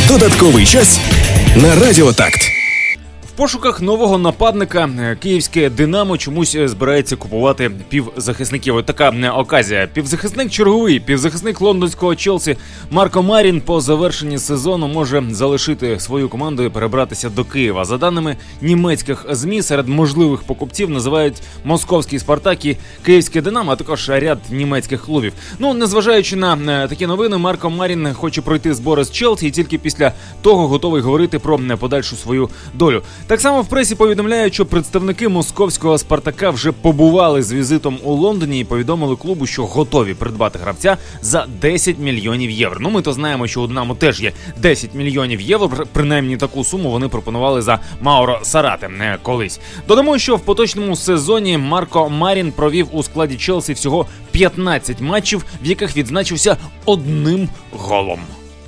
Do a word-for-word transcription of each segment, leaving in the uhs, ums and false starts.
Додатковий час на Радіо Такт. В пошуках нового нападника київське «Динамо» чомусь збирається купувати півзахисників. Ось така оказія. Півзахисник черговий, півзахисник лондонського «Челсі» Марко Марін по завершенні сезону може залишити свою команду і перебратися до Києва. За даними німецьких ЗМІ, серед можливих покупців називають московський «Спартак» і київське «Динамо», а також ряд німецьких клубів. Ну, незважаючи на такі новини, Марко Марін хоче пройти збори з «Челсі» і тільки після того готовий говорити про подальшу свою долю. Так само в пресі повідомляють, що представники московського «Спартака» вже побували з візитом у Лондоні і повідомили клубу, що готові придбати гравця за десять мільйонів євро. Ну, ми то знаємо, що у «Динамо» теж є десять мільйонів євро, принаймні таку суму вони пропонували за Мауро Сарате колись. Додамо, що в поточному сезоні Марко Марін провів у складі «Челсі» всього п'ятнадцять матчів, в яких відзначився одним голом.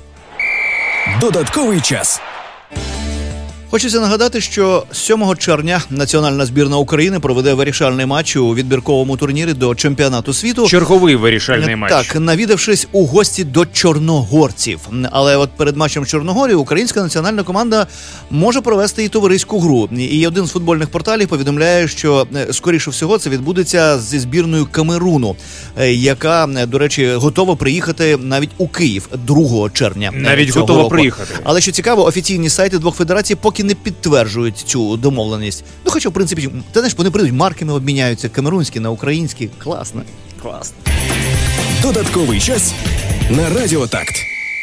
Додатковий час. Хочеться нагадати, що сьомого червня національна збірна України проведе вирішальний матч у відбірковому турнірі до чемпіонату світу. Черговий вирішальний матч. Так, навідавшись у гості до чорногорців. Але от перед матчем Чорногорії українська національна команда може провести і товариську гру. І один з футбольних порталів повідомляє, що скоріше всього це відбудеться зі збірною Камеруну, яка, до речі, готова приїхати навіть у Київ другого червня. Навіть готова року. приїхати. Але що цікаво, офіційні сайти двох федерацій поки не підтверджують цю домовленість. Ну, хоча, в принципі, ти знаєш, вони прийдуть, марками обміняються, камерунські на українські. Класно. Класно. Додатковий час на Радіо Такт.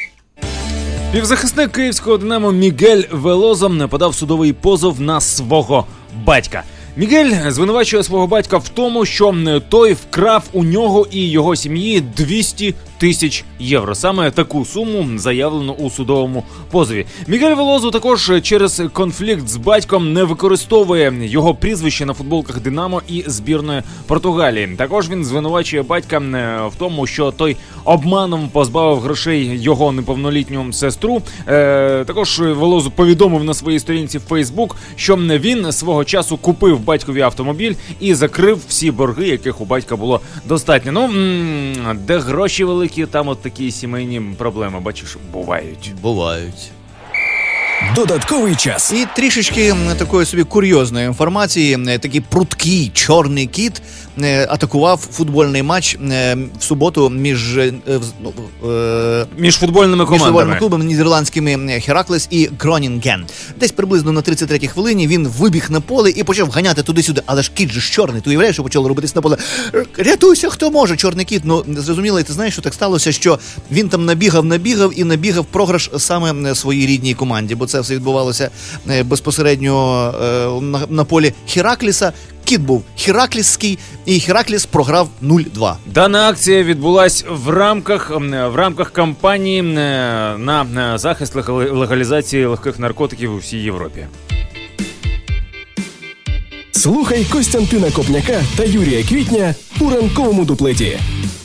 Півзахисник київського «Динамо» Мігель Велозо не подав судовий позов на свого батька. Мігель звинувачує свого батька в тому, що той вкрав у нього і його сім'ї двісті тисяч євро. Саме таку суму заявлено у судовому позові. Мігель Велозо також через конфлікт з батьком не використовує його прізвище на футболках «Динамо» і збірної Португалії. Також він звинувачує батька в тому, що той обманом позбавив грошей його неповнолітню сестру. Е, також Велозо повідомив на своїй сторінці в Фейсбук, що він свого часу купив батькові автомобіль і закрив всі борги, яких у батька було достатньо. Ну, м- де гроші великі, там от такі сімейні проблеми, бачиш, бувають. Бувають. Додатковий час. І трішечки такої собі курйозної інформації. Такий пруткий чорний кіт атакував футбольний матч в суботу між ну, між футбольними командами. Між футбольними клубами нідерландськими Хераклес і Гронінген. Десь приблизно на тридцять третій хвилині він вибіг на поле і почав ганяти туди-сюди. Але ж кіт же ж чорний. Ти уявляєш, що почало робитись на поле? Рятуйся, хто може, чорний кіт. Ну, зрозуміло, і ти знаєш, що так сталося, що він там набігав, набігав і набігав програш саме своїй рідній команді. Бо це все відбувалося безпосередньо на, на полі Херакліса. Кіт був хераклісський, і Херакліс програв нуль два. Дана акція відбулась в рамках, в рамках кампанії на захист легалізації легких наркотиків у всій Європі. Слухай Костянтина Копняка та Юрія Квітня у ранковому дуплеті.